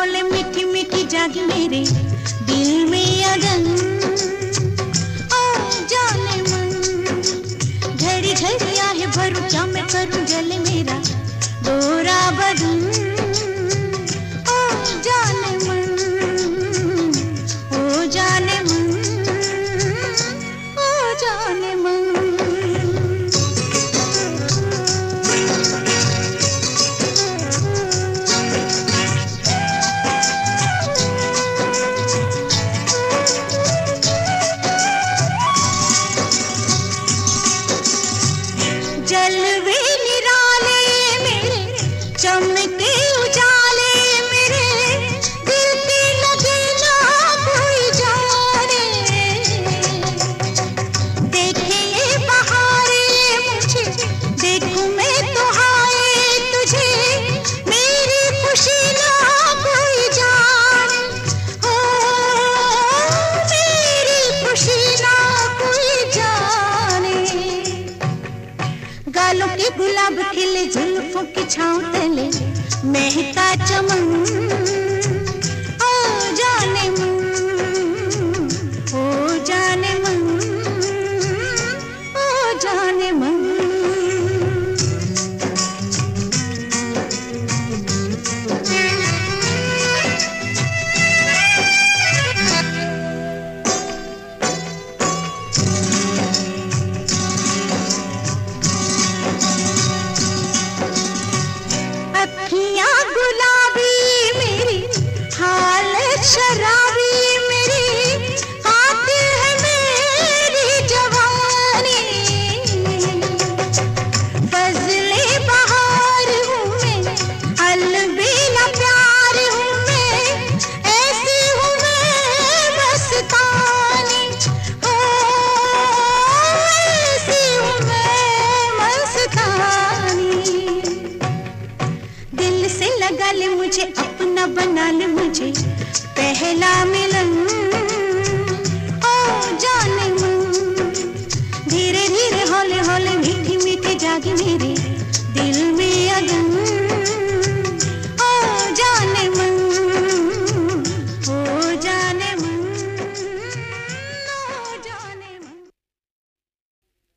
बोले मीठी मीठी जागी मेरे दिल में अगन। ओ जाने मन घड़ी घड़ी आहे भरूं, क्या मैं करूं जले मेरा गोरा बदन। ओ जाने मन, ओ जाने मन, ओ जाने मन। जलवे निराले मेरे चमके उजाले मेरे दिल की लगे ना कोई जाने। देखे ये बहारे मुझे देखूं मैं तो हाय तुझे, मेरी खुशी ना कोई जाने। ओ मेरी खुशी ना कोई जाने। गालों के गुलाब खिले जुल्फों की छाँव तले महका चमन। ओ जाने मन, ओ जाने मन, ओ जाने मन। अखियाँ गुलाबी मेरी हालत शराबी मेरी, कातिल है मेरी जवानी। फजले बहार हूँ मैं, अलबेला प्यार हूँ मैं, ऐसी हूँ मैं मस्तानी। ओ ऐसी हूँ मैं मस्तानी। दिल से लगा ले मुझे, अपना बना ले मुझे, पहला मिलन।